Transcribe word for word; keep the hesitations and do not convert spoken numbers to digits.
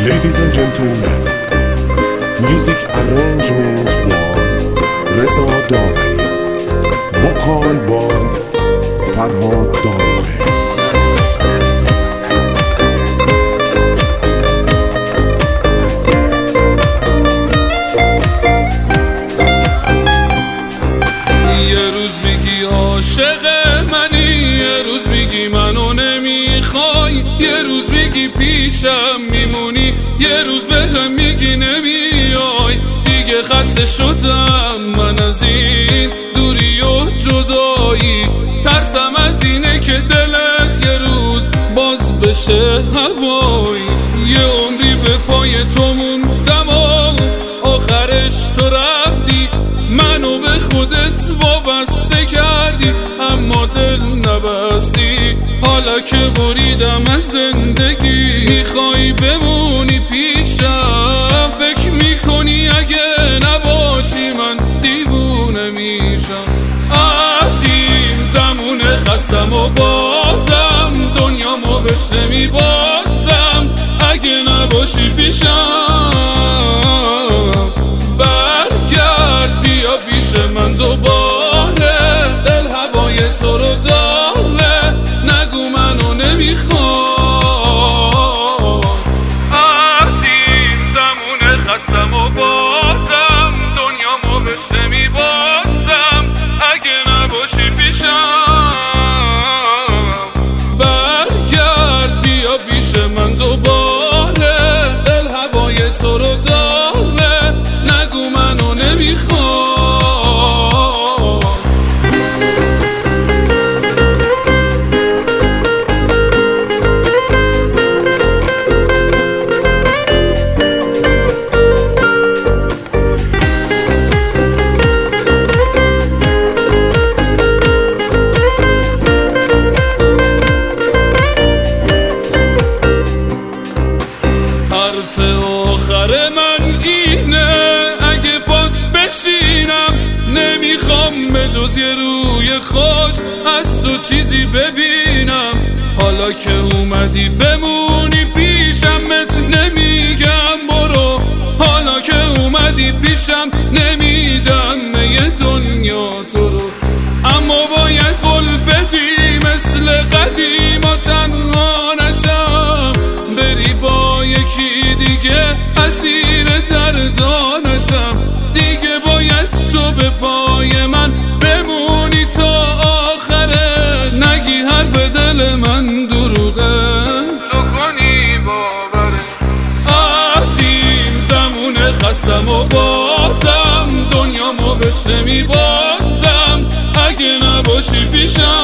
Ladies and gentlemen, music arrangement one رضا داوری، وکال بای فرهاد داروغه. یه روز میگی عاشق منی، یه روز میگی منو نمیخوای، یه روز میگی پیشم میمونی، یه روز بهم میگی نمیای. دیگه خسته شدم من از این دوری و جدایی، ترسم از اینه که دلت یه روز باز بشه هوایی. یه عمری به پای تو موندم و آخرش تو رفتی، منو به خودت وابسته کردی اما دل نبستی. حالا که بریدم از زندگی میخوای بمونی پیشم، فکر میکنی اگه نباشی من دیوونه میشم. از این زمونه خستم و بازم دنیامو بهش نمیبازم، اگه نباشی پیشم برگرد بیا پیش من دوباره. دل هوای تو رو داره، نگو منو نمیخوام. از این زمونه خستم و بازم دنیامو بهش نمیبازم، اگه نباشی پیشم برگرد بیا پیش من دوباره. دل هوای تو رو داره، نگو منو نمیخوام. حرف آخر من اینه، اگه بات بشینم نمیخوام به جز یه روی خوش از تو چیزی ببینم. حالا که اومدی بمونی پیشم بهت نمیگم برو، حالا که اومدی پیشم نمیدم یه دنیا تو رو. اما باید قول بدی مثل قدیم و تنها نشم، بری با یکی دیگه اسیر دردانشم. دیگه باید تو به پای من بمونی تا آخرش، نگی حرف دل من دروغه تو کنی باورش. از این زمونه خستم و بازم دنیامو بهش نمیبازم، اگه نباشی پیشم